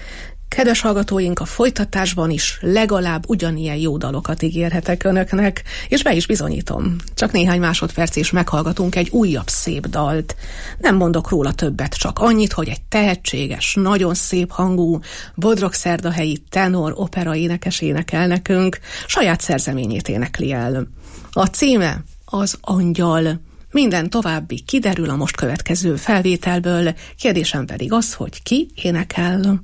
[SPEAKER 13] Kedves hallgatóink, a folytatásban is legalább ugyanilyen jó dalokat ígérhetek önöknek, és be is bizonyítom. Csak néhány másodperc és meghallgatunk egy újabb szép dalt. Nem mondok róla többet, csak annyit, hogy egy tehetséges, nagyon szép hangú, bodrogszerdahelyi tenor opera énekes énekel nekünk, saját szerzeményét énekli el. A címe az Angyal. Minden további kiderül a most következő felvételből, kérdésem pedig az, hogy ki énekel.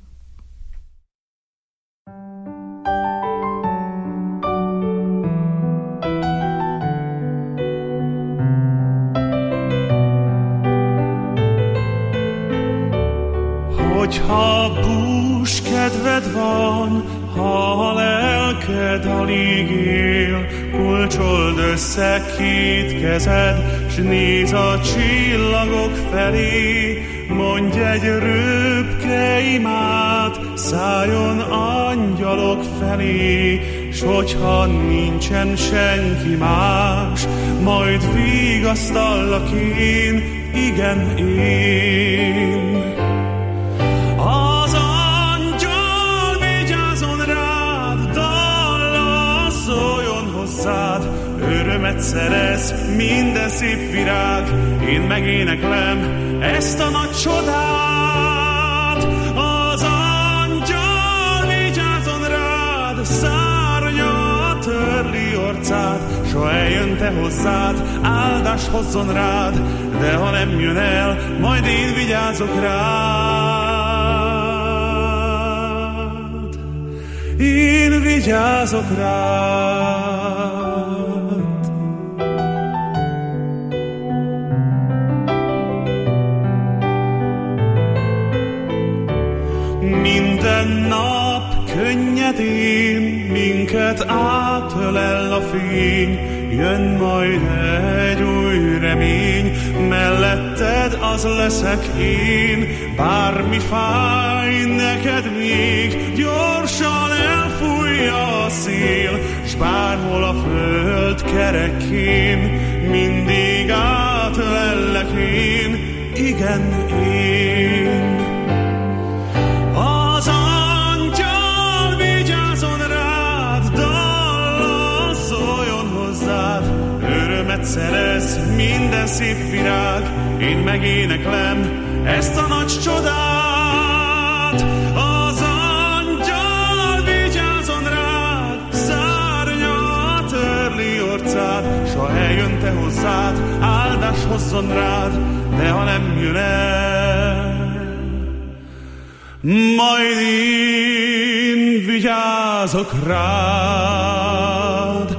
[SPEAKER 11] Hogyha bús kedved van, ha a lelked alig él, kulcsold össze két kezed, s néz a csillagok felé, mondj egy röpke imát, szálljon angyalok felé, s hogyha nincsen senki más, majd vigasztallak én, igen én. Örömet szerez minden szép virág, én megéneklem ezt a nagy csodát. Az angyal vigyázzon rád, szárnya törli orcát, s ha eljön te hozzád, áldás hozzon rád, de ha nem jön el, majd én vigyázok rád. Én vigyázok rád. Minden nap könnyedén minket átölel a fény, jön majd egy új remény, melletted az leszek én. Bármi fáj neked még, gyorsan elfújja a szél, s bárhol a föld kerekén, mindig átlellek én, igen én. Az angyal vigyázon rád, dallal szóljon hozzád, örömet szerez minden szép virág, én megéneklem ezt a nagy csodát. Az angyal vigyázon rád, szárnyal törli orcád, s ha eljön te hozzád, áldás hozzon rád, de ha nem jön el, majd én vigyázok rád.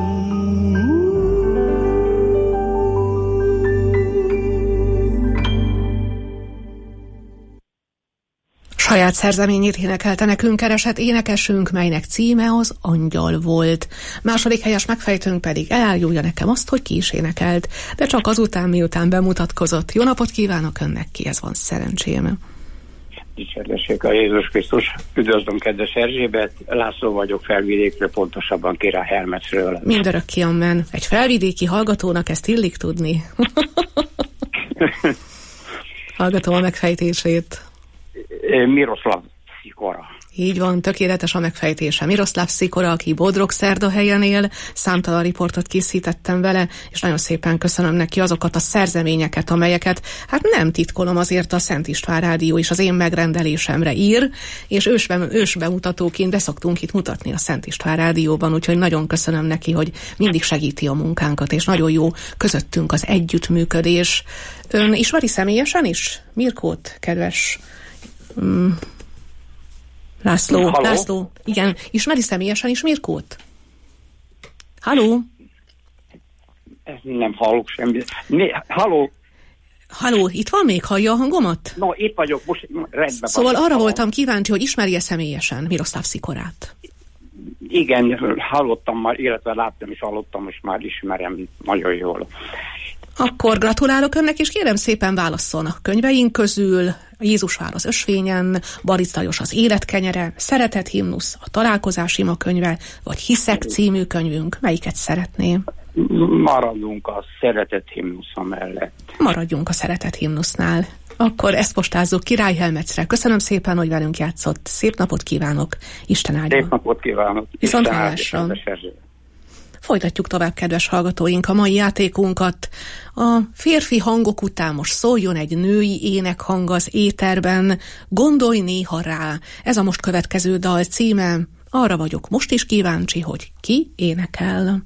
[SPEAKER 13] Saját szerzeményét énekelte nekünk keresett énekesünk, melynek címe az Angyal volt. Második helyes megfejtőnk pedig elárulja nekem azt, hogy ki is énekelt, de csak azután, miután bemutatkozott. Jó napot kívánok önnek, kihez van szerencsém?
[SPEAKER 7] Dicsértessék a Jézus Krisztus. Üdvözlöm, kedves Erzsébet. László vagyok, Felvidékről, pontosabban Király Hermecről.
[SPEAKER 13] Mindörökké amen. Egy felvidéki hallgatónak ezt illik tudni. Hallgatom a megfejtését.
[SPEAKER 7] Miroslav Szikora.
[SPEAKER 13] Így van, tökéletes a megfejtése. Miroslav Szikora, aki Bodrogszerdahelyen él, számtalan riportot készítettem vele, és nagyon szépen köszönöm neki azokat a szerzeményeket, amelyeket, hát nem titkolom, azért a Szent István Rádió is az én megrendelésemre ír, és ősbe, ősbemutatóként beszoktunk itt mutatni a Szent István Rádióban, úgyhogy nagyon köszönöm neki, hogy mindig segíti a munkánkat, és nagyon jó közöttünk az együttműködés. Ön ismeri személyesen is Mirkót, kedves mm, László,
[SPEAKER 7] Halló?
[SPEAKER 13] László, igen, ismeri személyesen is Mirkót? Halló?
[SPEAKER 7] Nem hallok semmit. Mi? Halló?
[SPEAKER 13] Halló, itt van még? Hallja a hangomat?
[SPEAKER 7] No, itt vagyok, most rendben.
[SPEAKER 13] Szóval
[SPEAKER 7] van.
[SPEAKER 13] arra voltam kíváncsi, hogy ismerje személyesen Miroslav Szikorát.
[SPEAKER 7] Igen, hallottam már, illetve láttam és hallottam, és már ismerem nagyon jól.
[SPEAKER 13] Akkor gratulálok önnek, és kérem szépen válasszon a könyveink közül: Jézus vár az ösvényen, Baric Lajos az életkenyere, Szeretet himnusz, a Találkozás ima könyve, vagy Hiszek című könyvünk. Melyiket szeretné?
[SPEAKER 7] Maradjunk a Szeretet himnusza mellett.
[SPEAKER 13] Maradjunk a Szeretet himnusznál. Akkor ezt postázzuk Király Helmecre. Köszönöm szépen, hogy velünk játszott. Szép napot kívánok. Isten áldja.
[SPEAKER 7] Szép napot kívánok.
[SPEAKER 13] Viszont hallásra. Folytatjuk tovább, kedves hallgatóink, a mai játékunkat. A férfi hangok után most szóljon egy női énekhang az éterben. Gondolj néha rá. Ez a most következő dal címe. Arra vagyok most is kíváncsi, hogy ki énekel.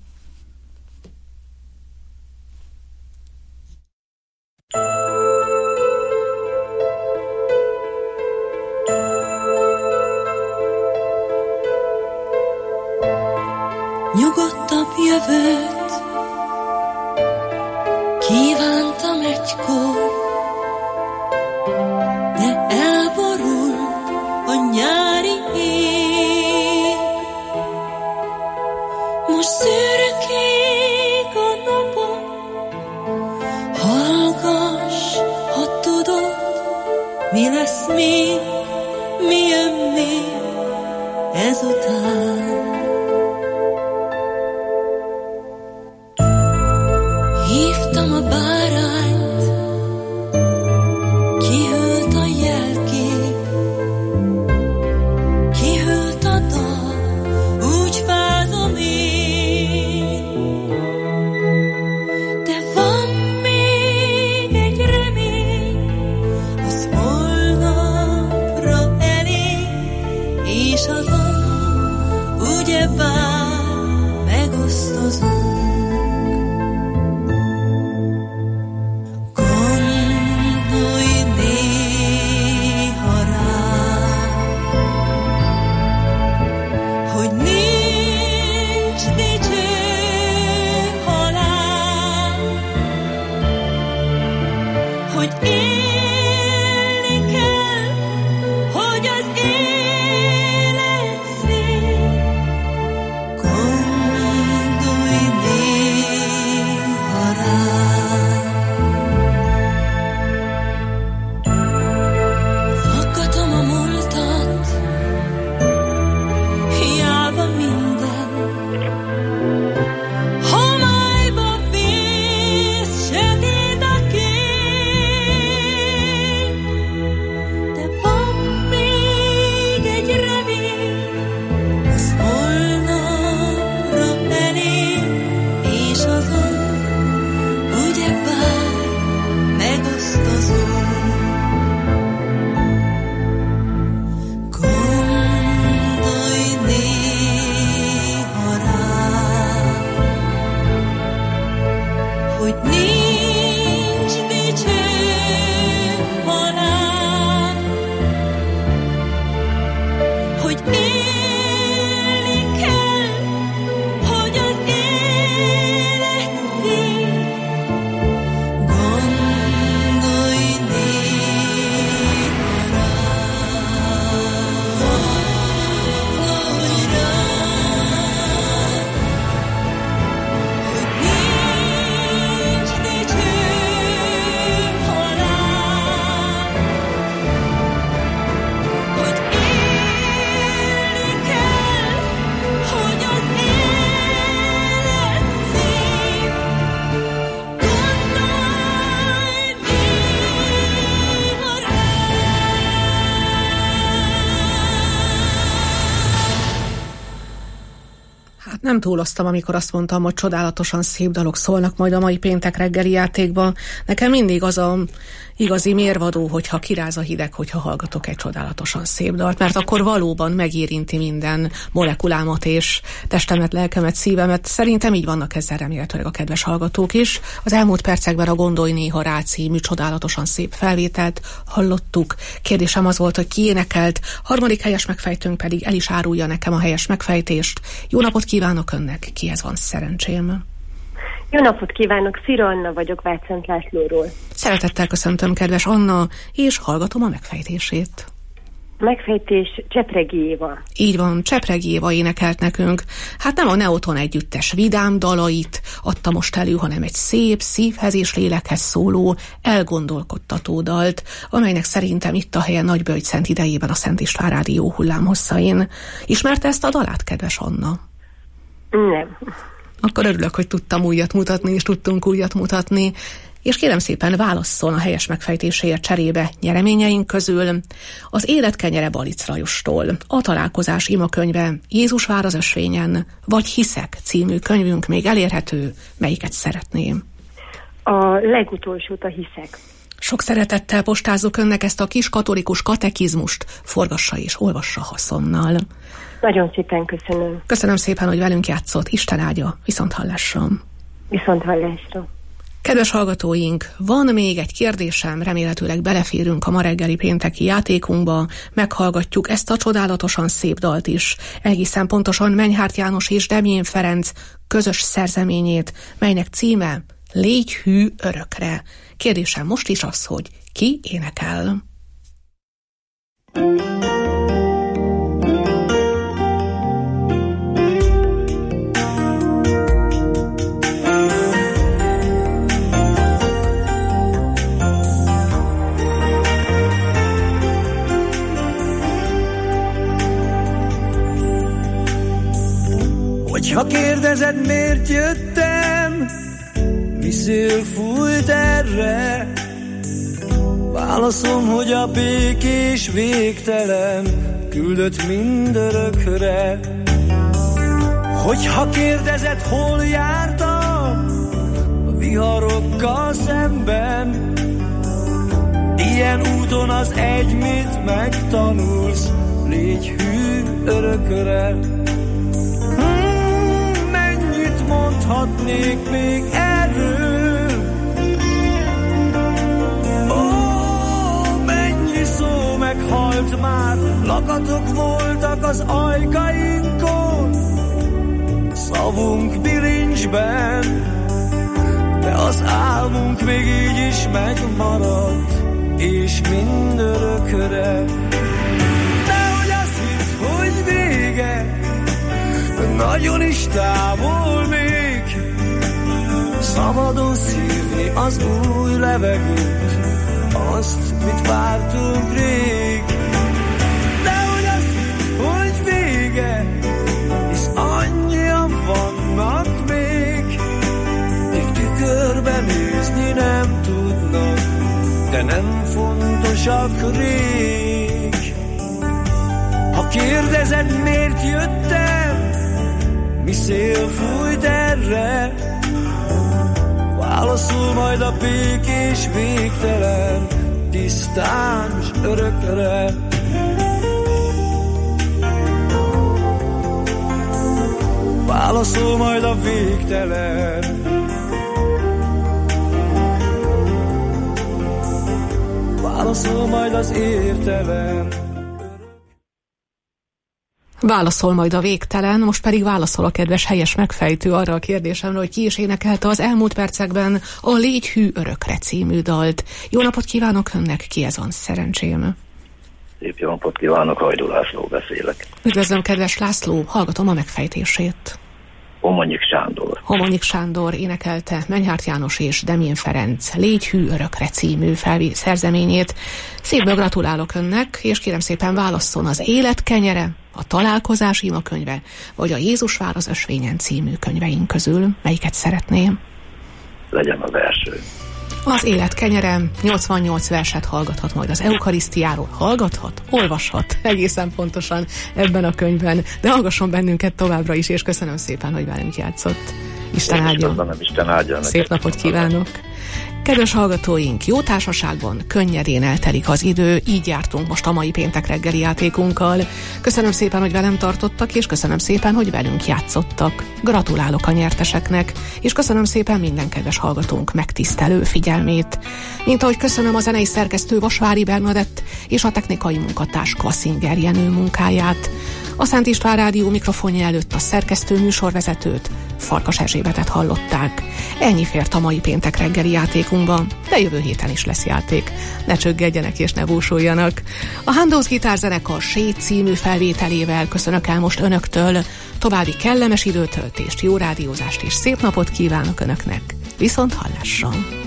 [SPEAKER 10] Nyugodtabb jövőt kívántam egykor, de elborult a nyári ég. Most szürkék a napok, hallgass, ha tudod, mi lesz még, mi jön még ezután. Hívtam a bárányt, kihűlt a jelkép, kihűlt a dal, úgy fázom én. De van még egy remény, az holnapra elég, és azon
[SPEAKER 13] nem túloztam, amikor azt mondtam, hogy csodálatosan szép dalok szólnak majd a mai péntek reggeli játékban. Nekem mindig az a igazi mérvadó, hogyha kiráz a hideg, hogyha hallgatok egy csodálatosan szép dalt, mert akkor valóban megérinti minden molekulámat és testemet, lelkemet, szívemet. Szerintem így vannak ezzel remélhetőleg a kedves hallgatók is. Az elmúlt percekben a Gondolj néha rá című csodálatosan szép felvételt hallottuk. Kérdésem az volt, hogy ki énekelt, harmadik helyes megfejtőnk pedig el is árulja nekem a helyes megfejtést. Jó napot kívánok önnek, kihez van szerencsém?
[SPEAKER 9] Jó napot kívánok, Szira Anna vagyok Vácszent Lászlóról.
[SPEAKER 13] Szeretettel köszöntöm, kedves Anna, és hallgatom a megfejtését.
[SPEAKER 9] A megfejtés Csepregi Éva.
[SPEAKER 13] Így van, Csepregi Éva énekelt nekünk. Hát nem a Neoton együttes vidám dalait adta most elő, hanem egy szép, szívhez és lélekhez szóló, elgondolkodtató dalt, amelynek szerintem itt a helye Nagyböjtszent idejében a Szent István Rádió hullámhosszain. Ismerte ezt a dalát, kedves Anna?
[SPEAKER 9] Nem.
[SPEAKER 13] Akkor örülök, hogy tudtam újat mutatni, és tudtunk újat mutatni. És kérem szépen válasszon a helyes megfejtéséért cserébe nyereményeink közül. Az Élet kenyere Balic Lajostól, a Találkozás imakönyve Jézus vár az ösvényen, vagy Hiszek című könyvünk még elérhető, melyiket szeretném?
[SPEAKER 9] A legutolsót, a Hiszek.
[SPEAKER 13] Sok szeretettel postázzuk önnek ezt a kis katolikus katekizmust, forgassa és olvassa haszonnal.
[SPEAKER 9] Nagyon szépen köszönöm.
[SPEAKER 13] Köszönöm szépen, hogy velünk játszott. Isten áldja. Viszont hallásra.
[SPEAKER 9] Viszont hallásra.
[SPEAKER 13] Kedves hallgatóink, van még egy kérdésem, remélhetőleg beleférünk a ma reggeli pénteki játékunkba, meghallgatjuk ezt a csodálatosan szép dalt is, egészen pontosan Menyhárt János és Demjén Ferenc közös szerzeményét, melynek címe Légy hű örökre. Kérdésem most is az, hogy ki énekel?
[SPEAKER 5] Ha kérdezed, miért jöttem, mi szél fújt erre, válaszom, hogy a békés végtelen küldött mindörökre. Hogyha kérdezed, hol jártam, a viharokkal szemben, ilyen úton az egy, mit megtanulsz, légy hű örökre. Mondhatnék még erről, ó, mennyi szó meghalt már, lakatok voltak az ajkainkon, szavunk bilincsben, de az álmunk még így is megmaradt, és mindörökre. Nehogy azt hidd, hogy vége, nagyon is távol még, szabadon szívni az új levegőt, azt, mit vártunk rég. Nehogy azt hidd, hogy vége, hisz annyian vannak még, még tükörbe nézni nem tudnak, de nem fontosak rég. Ha kérdezed, miért jöttem, mi szél fújt erre, válaszol majd a békés végtelen, tisztán s örökre. Válaszol majd a végtelen, válaszol majd az értelem.
[SPEAKER 13] Válaszol majd a végtelen, most pedig válaszol a kedves helyes megfejtő arra a kérdésemre, hogy ki is énekelte az elmúlt percekben a Légy hű örökre című dalt. Jó napot kívánok önnek, ki ez van szerencsém?
[SPEAKER 1] Szép jó napot kívánok, Hajdú László beszélek.
[SPEAKER 13] Üdvözlöm, kedves László, hallgatom a megfejtését.
[SPEAKER 1] Homonyik Sándor.
[SPEAKER 13] Homonyik Sándor énekelte Menyhárt János és Demjén Ferenc Légy hű örökre című felvi- szerzeményét. Szépen gratulálok önnek, és kérem szépen válasszon az Élet kenyere, a Találkozás imakönyve, vagy a Jézus vár az ösvényen című könyveink közül. Melyiket szeretném?
[SPEAKER 1] Legyen az első.
[SPEAKER 13] Az élet kenyere, nyolcvannyolc verset hallgathat majd az eukarisztiáról. Hallgathat? Olvashat egészen pontosan ebben a könyvben. De hallgasson bennünket továbbra is, és köszönöm szépen, hogy velünk játszott. Isten áldjon.
[SPEAKER 1] Isten áldjon.
[SPEAKER 13] Szép napot kívánok. Kedves hallgatóink, jó társaságban könnyedén eltelik az idő, így jártunk most a mai péntek reggeli játékunkkal. Köszönöm szépen, hogy velem tartottak, és köszönöm szépen, hogy velünk játszottak. Gratulálok a nyerteseknek, és köszönöm szépen minden kedves hallgatónk megtisztelő figyelmét. Mint ahogy köszönöm a zenei szerkesztő Vasvári Bernadett és a technikai munkatárs Kvaszinger Jenő munkáját. A Szent István Rádió mikrofonja előtt a szerkesztő műsorvezetőt, Farkas Erzsébetet hallották. Ennyi fért a mai péntek reggeli játékunkban, de jövő héten is lesz játék. Ne csöggedjenek és ne búsuljanak. A Handels gitárzenekar Sét című felvételével köszönök el most önöktől. További kellemes időtöltést, jó rádiózást és szép napot kívánok önöknek. Viszont hallásra!